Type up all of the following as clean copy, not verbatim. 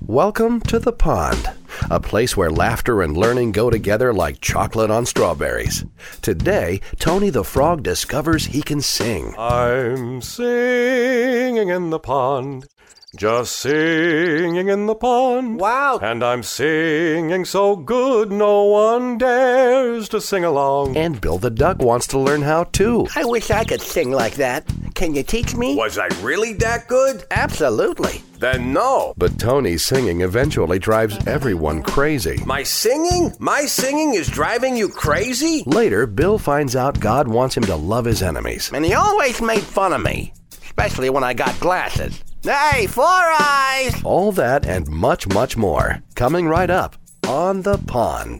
Welcome to the pond, a place where laughter and learning go together like chocolate on strawberries. Today, Tony the Frog discovers he can sing. I'm singing in the pond, just singing in the pond. Wow. And I'm singing so good no one dares to sing along. And Bill the Duck wants to learn how too. I wish I could sing like that. Can you teach me? Was I really that good? Absolutely. Then no. But Tony's singing eventually drives everyone crazy. My singing? My singing is driving you crazy? Later, Bill finds out God wants him to love his enemies. And he always made fun of me, especially when I got glasses. Hey, 4 eyes! All that and much, much more, coming right up on the pond.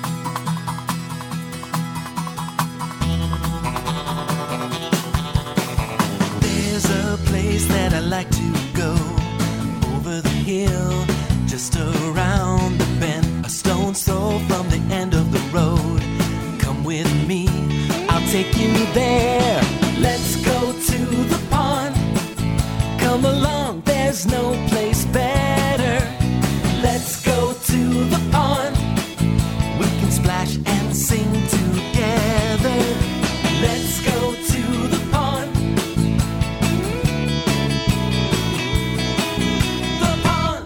There's a place that I like to go, over the hill, just around the bend, a stone's throw from the end of the road. Come with me, I'll take you there. Let's go to the pond. Come along, there's no place better. Let's go to the pond. We can splash and sing together. Let's go to the pond. The pond.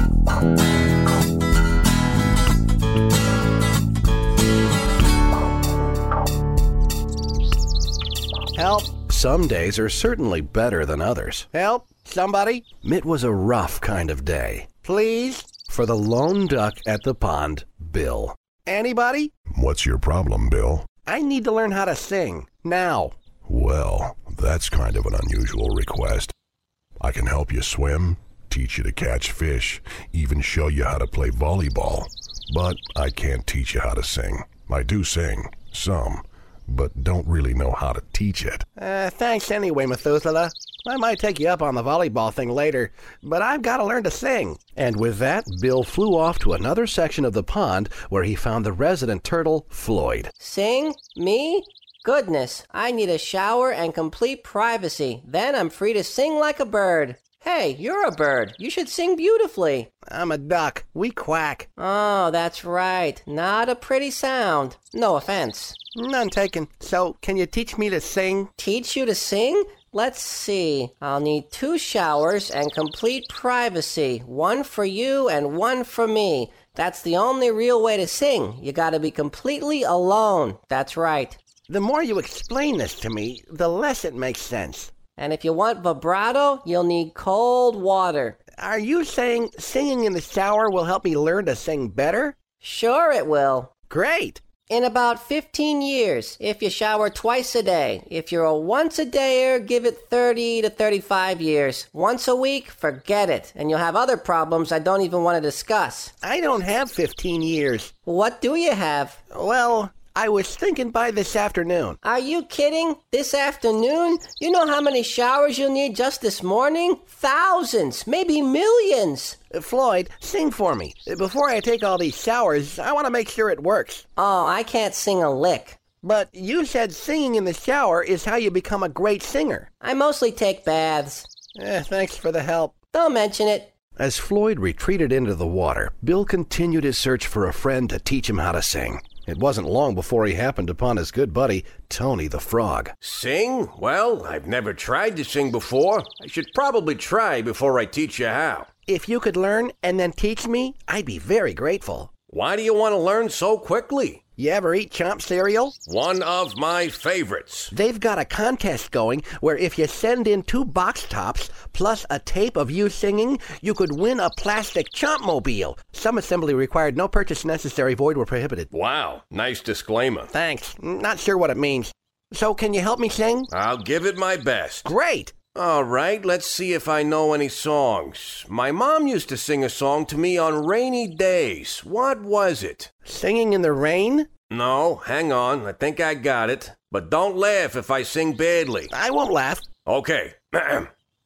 Help! Some days are certainly better than others. Help! Somebody! It was a rough kind of day. Please? For the lone duck at the pond, Bill. Anybody? What's your problem, Bill? I need to learn how to sing. Now. Well, that's kind of an unusual request. I can help you swim, teach you to catch fish, even show you how to play volleyball. But I can't teach you how to sing. I do sing, some, but don't really know how to teach it. Thanks anyway, Methuselah. I might take you up on the volleyball thing later, but I've got to learn to sing. And with that, Bill flew off to another section of the pond where he found the resident turtle, Floyd. Sing? Me? Goodness, I need a shower and complete privacy. Then I'm free to sing like a bird. Hey, you're a bird. You should sing beautifully. I'm a duck. We quack. Oh, that's right. Not a pretty sound. No offense. None taken. So, can you teach me to sing? Teach you to sing? Let's see. I'll need 2 showers and complete privacy. 1 for you and 1 for me. That's the only real way to sing. You gotta be completely alone. That's right. The more you explain this to me, the less it makes sense. And if you want vibrato, you'll need cold water. Are you saying singing in the shower will help me learn to sing better? Sure it will. Great! In about 15 years, if you shower twice a day. If you're a once-a-dayer, give it 30 to 35 years. Once a week, forget it. And you'll have other problems I don't even want to discuss. I don't have 15 years. What do you have? Well, I was thinking by this afternoon. Are you kidding? This afternoon? You know how many showers you'll need just this morning? Thousands, maybe millions. Floyd, sing for me. Before I take all these showers, I want to make sure it works. Oh, I can't sing a lick. But you said singing in the shower is how you become a great singer. I mostly take baths. Thanks for the help. Don't mention it. As Floyd retreated into the water, Bill continued his search for a friend to teach him how to sing. It wasn't long before he happened upon his good buddy, Tony the Frog. Sing? Well, I've never tried to sing before. I should probably try before I teach you how. If you could learn and then teach me, I'd be very grateful. Why do you want to learn so quickly? You ever eat Chomp cereal? One of my favorites. They've got a contest going where if you send in 2 box tops plus a tape of you singing, you could win a plastic Chompmobile. Some assembly required, no purchase necessary, void were prohibited. Wow, nice disclaimer. Thanks. Not sure what it means. So can you help me sing? I'll give it my best. Great! All right, let's see if I know any songs. My mom used to sing a song to me on rainy days. What was it? Singing in the rain? No, hang on. I think I got it. But don't laugh if I sing badly. I won't laugh. Okay.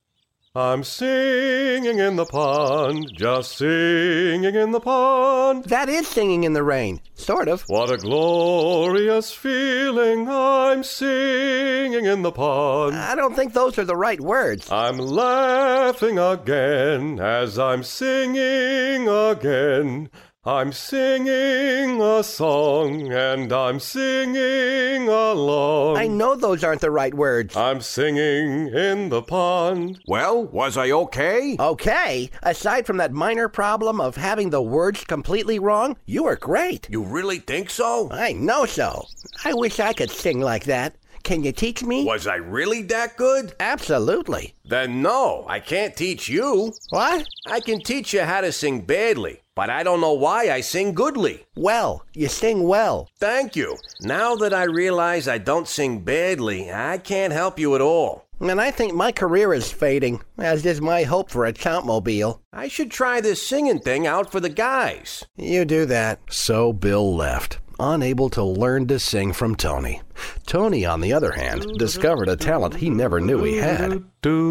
I'm singing in the pond, just singing in the pond. That is singing in the rain. Sort of. What a glorious feeling, I'm singing in the pond. I don't think those are the right words. I'm laughing again as I'm singing again. I'm singing a song and I'm singing along. I know those aren't the right words. I'm singing in the pond. Well, was I okay? Okay, aside from that minor problem of having the words completely wrong, you were great. You really think so? I know so. I wish I could sing like that. Can you teach me? Was I really that good? Absolutely. Then no, I can't teach you. What? I can teach you how to sing badly, but I don't know why I sing goodly. Well, you sing well. Thank you. Now that I realize I don't sing badly, I can't help you at all. And I think my career is fading, as is my hope for a Chompmobile. I should try this singing thing out for the guys. You do that. So Bill left, unable to learn to sing from Tony. Tony, on the other hand, discovered a talent he never knew he had.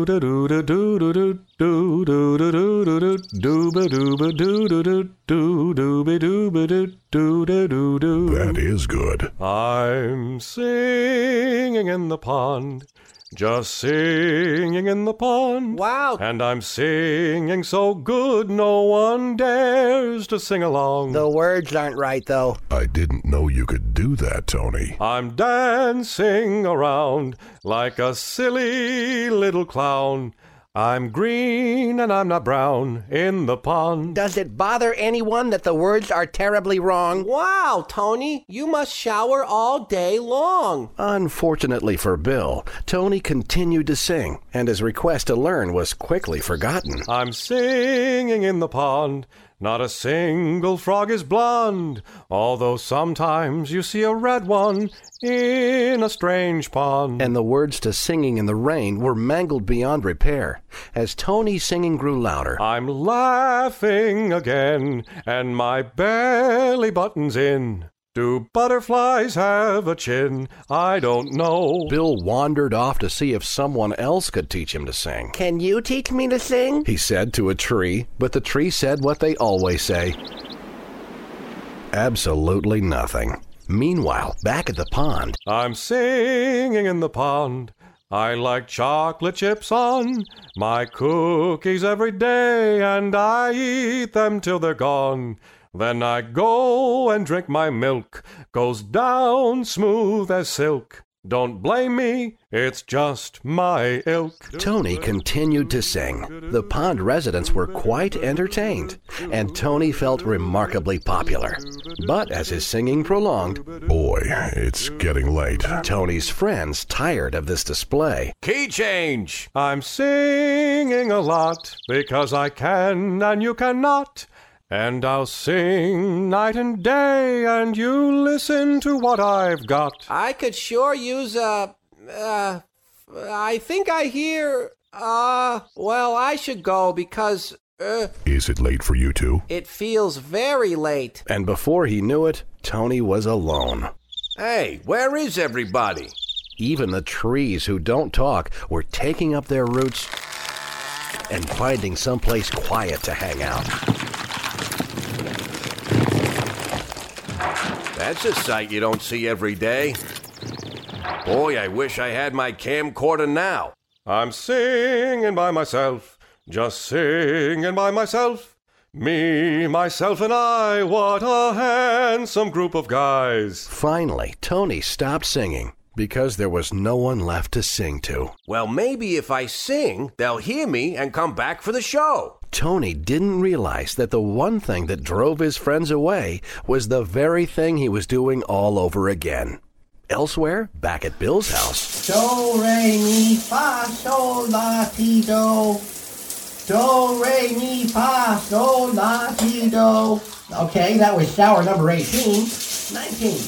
That is good. I'm singing in the pond, just singing in the pond. Wow. And I'm singing so good no one dares to sing along. The words aren't right, though. I didn't know you could do that, Tony. I'm dancing around like a silly little clown. I'm green and I'm not brown in the pond. Does it bother anyone that the words are terribly wrong? Wow, Tony, you must shower all day long. Unfortunately for Bill, Tony continued to sing, and his request to learn was quickly forgotten. I'm singing in the pond. Not a single frog is blonde, although sometimes you see a red one in a strange pond. And the words to Singing in the Rain were mangled beyond repair. As Tony's singing grew louder, I'm laughing again, and my belly button's in. Do butterflies have a chin? I don't know. Bill wandered off to see if someone else could teach him to sing. Can you teach me to sing? He said to a tree, but the tree said what they always say. Absolutely nothing. Meanwhile, back at the pond, I'm singing in the pond. I like chocolate chips on my cookies every day, and I eat them till they're gone. Then I go and drink my milk, goes down smooth as silk. Don't blame me, it's just my ilk. Tony continued to sing. The pond residents were quite entertained, and Tony felt remarkably popular. But as his singing prolonged, Boy, it's getting late. Tony's friends tired of this display. Key change. I'm singing a lot because I can and you cannot. And I'll sing night and day, and you listen to what I've got. I could sure use I think I hear, well, I should go because, Is it late for you too? it feels very late. And before he knew it, Tony was alone. Hey, where is everybody? Even the trees who don't talk were taking up their roots and finding someplace quiet to hang out. That's a sight you don't see every day. Boy, I wish I had my camcorder now. I'm singing by myself, just singing by myself. Me, myself, and I, what a handsome group of guys. Finally, Tony stopped singing because there was no one left to sing to. Well, maybe if I sing, they'll hear me and come back for the show. Tony didn't realize that the one thing that drove his friends away was the very thing he was doing all over again. Elsewhere, back at Bill's house, Do, re, mi, fa, sol, la, ti, do. Do, re, mi, fa, sol, la, ti, do. Okay, that was shower number 18. 19.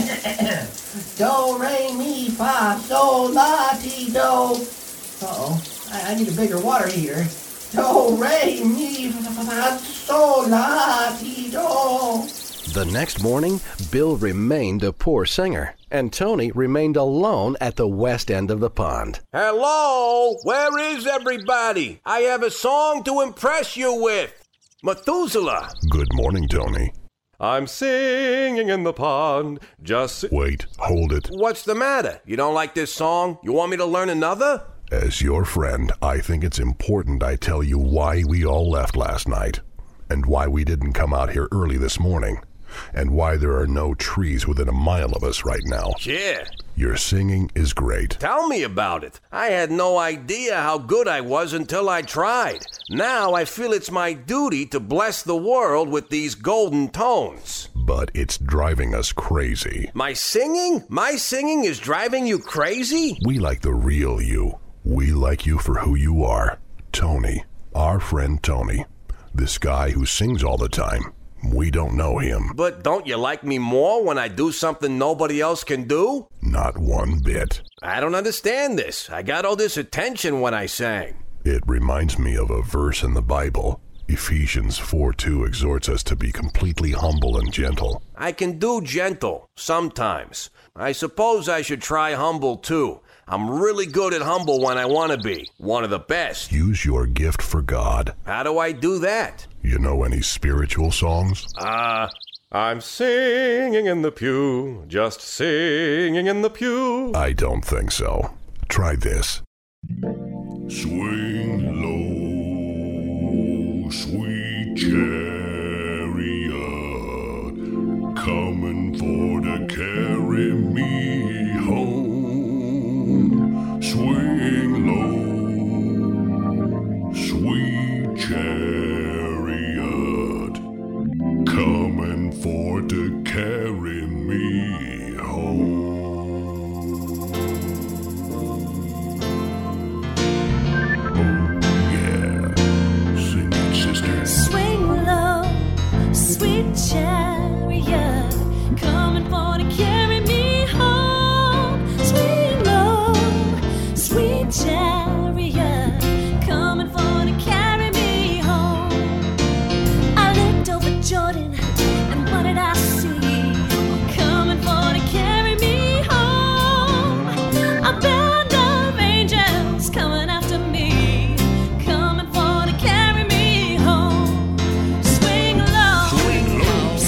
Do, re, mi, fa, sol, la, ti, do. Uh-oh, I need a bigger water heater. Do, re, mi, fa, sol, la, ti, do. The next morning, Bill remained a poor singer, and Tony remained alone at the west end of the pond. Hello? Where is everybody? I have a song to impress you with. Methuselah. Good morning, Tony. I'm singing in the pond, Wait, hold it. What's the matter? You don't like this song? You want me to learn another? As your friend, I think it's important I tell you why we all left last night, and why we didn't come out here early this morning, and why there are no trees within a mile of us right now. Yeah. Your singing is great. Tell me about it. I had no idea how good I was until I tried. Now I feel it's my duty to bless the world with these golden tones. But it's driving us crazy. My singing? My singing is driving you crazy? We like the real you. We like you for who you are. Tony, our friend Tony. This guy who sings all the time. We don't know him. But don't you like me more when I do something nobody else can do? Not one bit. I don't understand this. I got all this attention when I sang. It reminds me of a verse in the Bible. Ephesians 4:2 exhorts us to be completely humble and gentle. I can do gentle, sometimes. I suppose I should try humble too. I'm really good at humble when I want to be. One of the best. Use your gift for God. How do I do that? You know any spiritual songs? I'm singing in the pew, just singing in the pew. I don't think so. Try this. Swing low, sweet chariot, coming for to carry me home. Swing low, sweet chariot, coming for to carry me home. Swing low, sweet chariot, coming for to carry me home. Swing low, sweet chariot, coming for to carry me home. I looked over Jordan, and what did I see? Coming for to carry me home. A band of angels coming after me, coming for to carry me home. Swing low,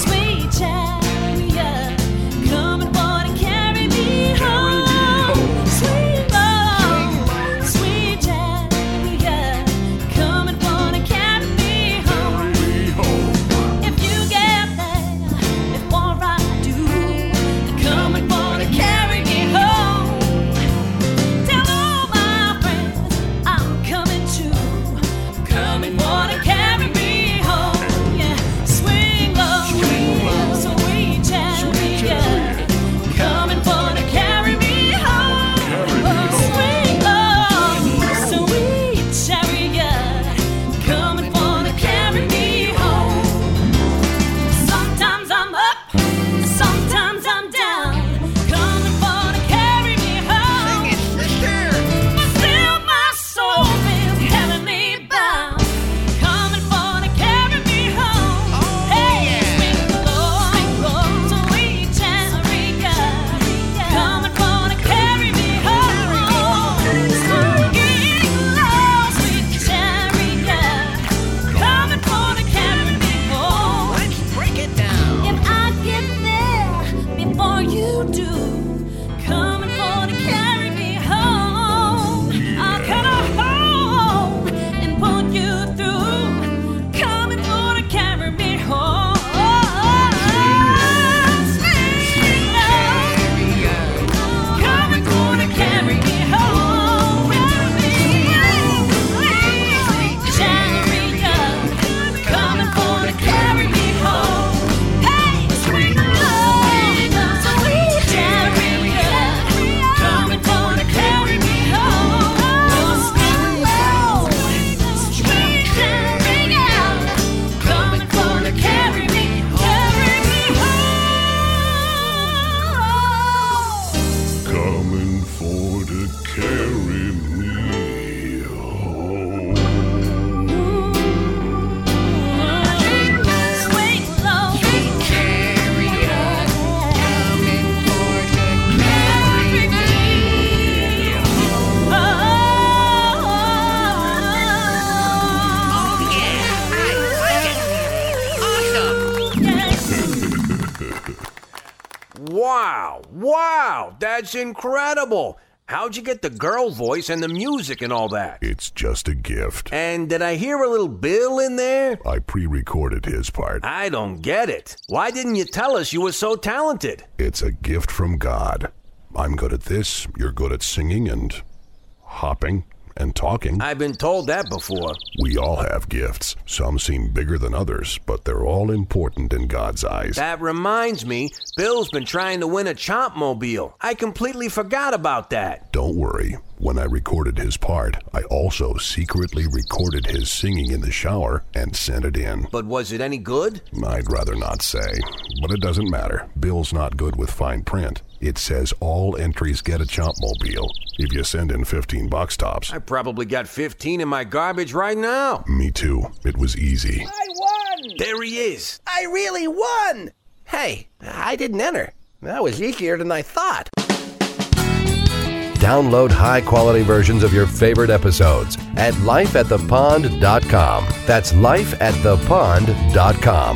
Wow, that's incredible. How'd you get the girl voice and the music and all that? It's just a gift. And did I hear a little Bill in there? I pre-recorded his part. I don't get it. Why didn't you tell us you were so talented? It's a gift from God. I'm good at this, you're good at singing and hopping and talking. I've been told that before. We all have gifts. Some seem bigger than others, but they're all important in God's eyes. That reminds me, Bill's been trying to win a Chompmobile. I completely forgot about that. Don't worry. When I recorded his part, I also secretly recorded his singing in the shower and sent it in. But was it any good? I'd rather not say, but it doesn't matter. Bill's not good with fine print. It says all entries get a Chompmobile if you send in 15 box tops. I probably got 15 in my garbage right now. Me too. It was easy. I won! There he is. I really won! Hey, I didn't enter. That was easier than I thought. Download high-quality versions of your favorite episodes at lifeatthepond.com. That's lifeatthepond.com.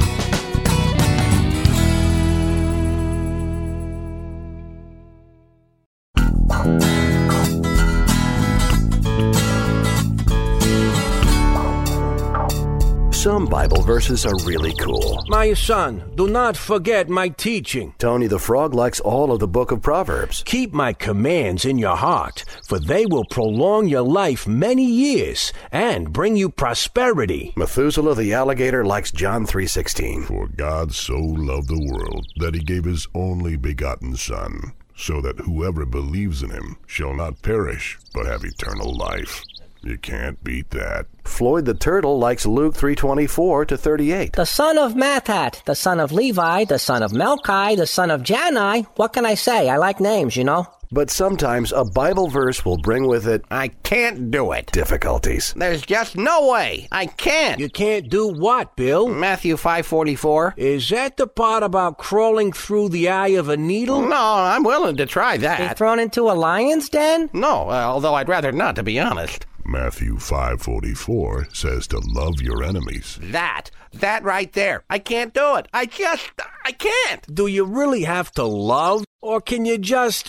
Some Bible verses are really cool. My son, do not forget my teaching. Tony the Frog likes all of the book of Proverbs. Keep my commands in your heart, for they will prolong your life many years and bring you prosperity. Methuselah the alligator likes John 3:16. For God so loved the world that he gave his only begotten Son, so that whoever believes in him shall not perish, but have eternal life. You can't beat that. Floyd the turtle likes Luke 3:24-38. The son of Mathat, the son of Levi, the son of Melchi, the son of Janai. What can I say? I like names, you know. But sometimes a Bible verse will bring with it I can't do it. difficulties. There's just no way. I can't. You can't do what, Bill? Matthew 5:44. Is that the part about crawling through the eye of a needle? No, I'm willing to try Be that. thrown into a lion's den? No, although I'd rather not, to be honest. Matthew 5:44 says to love your enemies. That right there. I can't do it. I can't. Do you really have to love? Or can you just,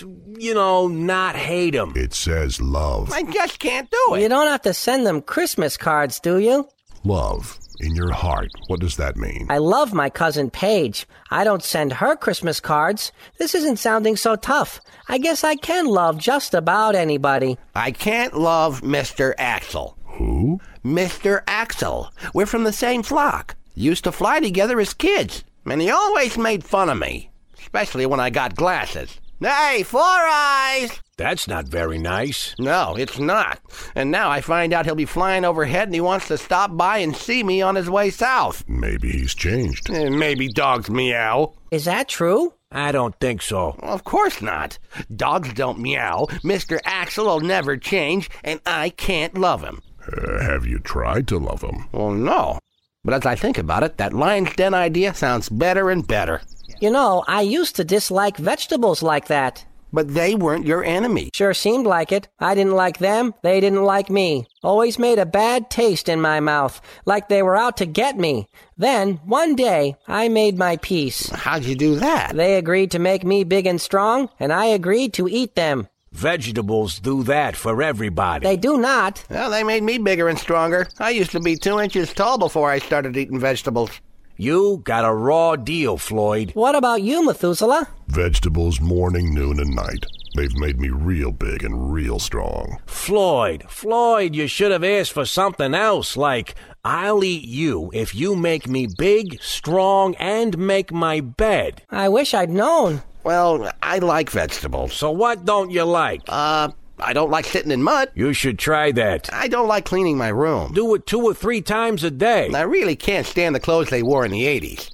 not hate them? It says love. I just can't do it. You don't have to send them Christmas cards, do you? Love. In your heart. What does that mean? I love my cousin Paige. I don't send her Christmas cards. This isn't sounding so tough. I guess I can love just about anybody. I can't love Mr. Axel. Who? Mr. Axel. We're from the same flock. Used to fly together as kids. And he always made fun of me. Especially when I got glasses. Hey, Four Eyes! That's not very nice. No, it's not. And now I find out he'll be flying overhead and he wants to stop by and see me on his way south. Maybe he's changed. Maybe dogs meow. Is that true? I don't think so. Of course not. Dogs don't meow. Mr. Axel will never change, and I can't love him. Have you tried to love him? Well, no. But as I think about it, that lion's den idea sounds better and better. You know, I used to dislike vegetables like that. But they weren't your enemy. Sure seemed like it. I didn't like them. They didn't like me. Always made a bad taste in my mouth, like they were out to get me. Then, one day, I made my peace. How'd you do that? They agreed to make me big and strong, and I agreed to eat them. Vegetables do that for everybody. They do not. Well, they made me bigger and stronger. I used to be 2 inches tall before I started eating vegetables. You got a raw deal, Floyd. What about you, Methuselah? Vegetables morning, noon, and night. They've made me real big and real strong. Floyd, you should have asked for something else, like, I'll eat you if you make me big, strong, and make my bed. I wish I'd known. Well, I like vegetables. So what don't you like? I don't like sitting in mud. You should try that. I don't like cleaning my room. Do it 2 or 3 times a day. I really can't stand the clothes they wore in the 80s.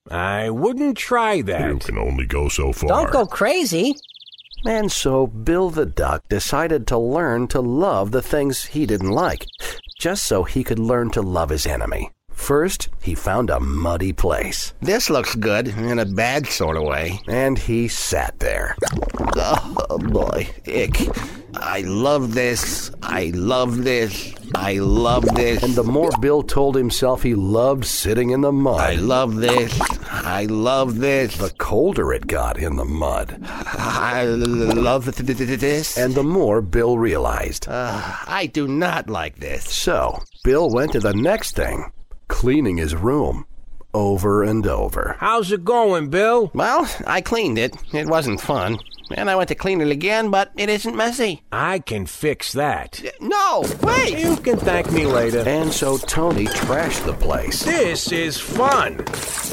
I wouldn't try that. You can only go so far. Don't go crazy. And so Bill the Duck decided to learn to love the things he didn't like, just so he could learn to love his enemy. First, he found a muddy place. This looks good, in a bad sort of way. And he sat there. Oh, boy. Ick. I love this. I love this. I love this. And the more Bill told himself he loved sitting in the mud, I love this. I love this. the colder it got in the mud. I love this. And the more Bill realized. I do not like this. So, Bill went to the next thing, cleaning his room over and over. How's it going, Bill? Well, I cleaned it. It wasn't fun. And I went to clean it again, but it isn't messy. I can fix that. No, wait! You can thank me later. And so Tony trashed the place, This is fun.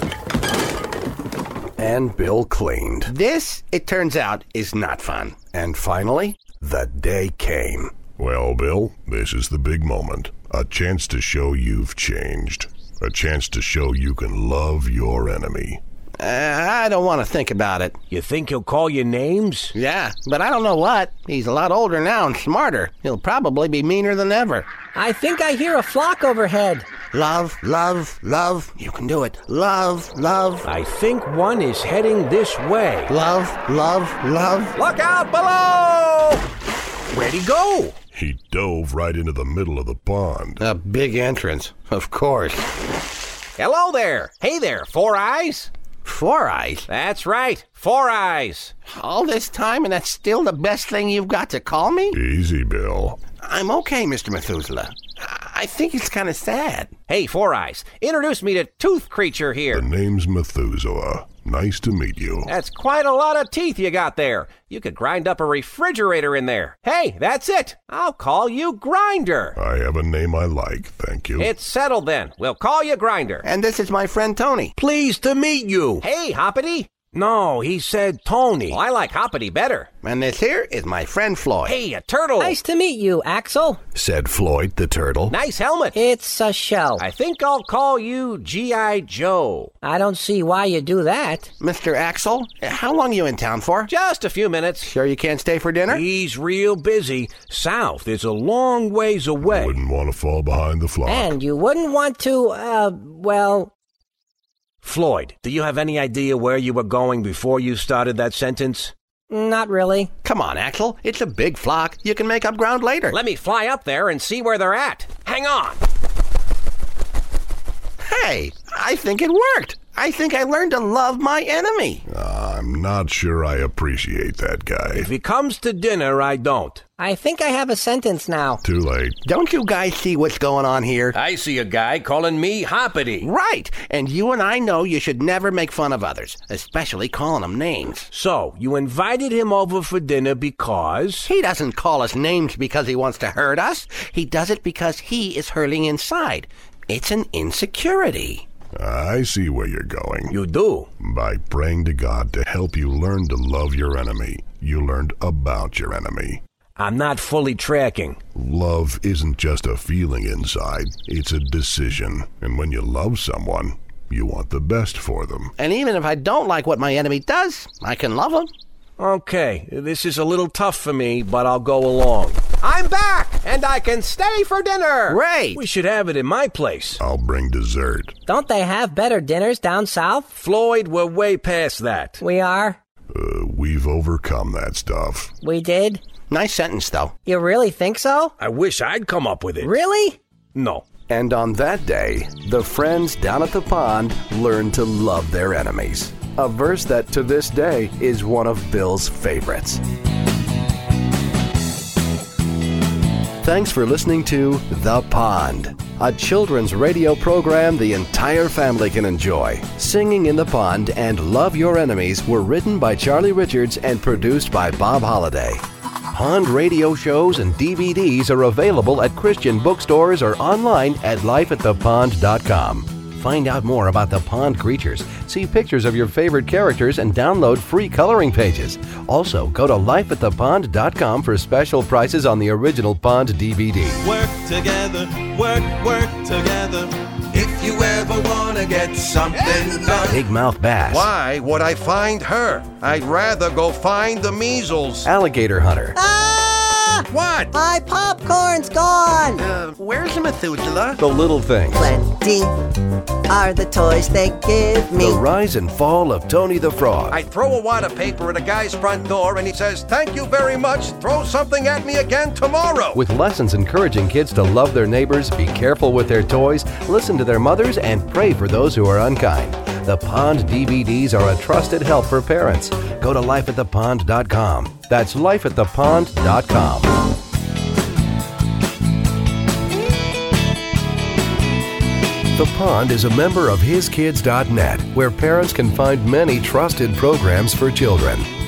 and Bill cleaned. This, it turns out, is not fun. And finally, the day came. Well, Bill, this is the big moment. A chance to show you've changed. A chance to show you can love your enemy. I don't want to think about it. You think he'll call you names? Yeah, but I don't know what. He's a lot older now and smarter. He'll probably be meaner than ever. I think I hear a flock overhead. Love, love, love. You can do it. Love, love. I think one is heading this way. Love, love, love. Look out below! Where'd he go? He dove right into the middle of the pond. A big entrance, of course. Hello there. Hey there, Four Eyes. Four Eyes. That's right, Four Eyes. All this time and that's still the best thing you've got to call me? Easy, Bill. I'm okay, Mr. Methuselah. I think it's kind of sad. Hey, Four Eyes, introduce me to Tooth Creature The here. name's Methuselah. Nice to meet you. That's quite a lot of teeth you got there. You could grind up a refrigerator in there. Hey, that's it. I'll call you Grinder. I have a name I like, thank you. It's settled then. We'll call you Grinder. And this is my friend Tony. Pleased to meet you. Hey, Hoppity. No, he said Tony. Well, I like Hoppity better. And this here is my friend Floyd. Hey, a turtle. Nice to meet you, Axel. Said Floyd the turtle. Nice helmet. It's a shell. I think I'll call you G.I. Joe. I don't see why you do that. Mr. Axel, how long you in town for? Just a few minutes. Sure you can't stay for dinner? He's real busy. South is a long ways away. Wouldn't want to fall behind the flock. And you wouldn't want to, well... Floyd, do you have any idea where you were going before you started that sentence? Not really. Come on, Axel. It's a big flock. You can make up ground later. Let me fly up there and see where they're at. Hang on. Hey, I think it worked. I think I learned to love my enemy. I'm not sure I appreciate that guy. If he comes to dinner, I don't. I think I have a sentence now. Too late. Don't you guys see what's going on here? I see a guy calling me Hoppity. Right. And you and I know you should never make fun of others, especially calling them names. So, you invited him over for dinner because... He doesn't call us names because he wants to hurt us. He does it because he is hurting inside. It's an insecurity. I see where you're going. You do? By praying to God to help you learn to love your enemy, you learned about your enemy. I'm not fully tracking. Love isn't just a feeling inside, it's a decision. And when you love someone, you want the best for them. And even if I don't like what my enemy does, I can love him. Okay, this is a little tough for me, but I'll go along. I'm back, and I can stay for dinner. Great. We should have it in my place. I'll bring dessert. Don't they have better dinners down south? Floyd, we're way past that. We are. We've overcome that stuff. We did. Nice sentence, though. You really think so? I wish I'd come up with it. Really? No. And on that day, the friends down at the pond learned to love their enemies. A verse that to this day is one of Bill's favorites. Thanks for listening to The Pond, a children's radio program the entire family can enjoy. Singing in the Pond and Love Your Enemies were written by Charlie Richards and produced by Bob Holliday. Pond radio shows and DVDs are available at Christian bookstores or online at lifeatthepond.com. Find out more about the pond creatures, see pictures of your favorite characters, and download free coloring pages. Also, go to lifeatthepond.com for special prices on the original Pond DVD. Work together, work together. If you ever wanna get something done. Big mouth bass. Why would I find her? I'd rather go find the measles. Alligator hunter. Ah! What? My popcorn's gone! Where's Methuselah? The little things. Plenty are the toys they give me. The rise and fall of Tony the Frog. I throw a wad of paper at a guy's front door and he says, "Thank you very much. Throw something at me again tomorrow." With lessons encouraging kids to love their neighbors, be careful with their toys, listen to their mothers, and pray for those who are unkind. The Pond DVDs are a trusted help for parents. Go to lifeatthepond.com. That's lifeatthepond.com. The Pond is a member of HisKids.net, where parents can find many trusted programs for children.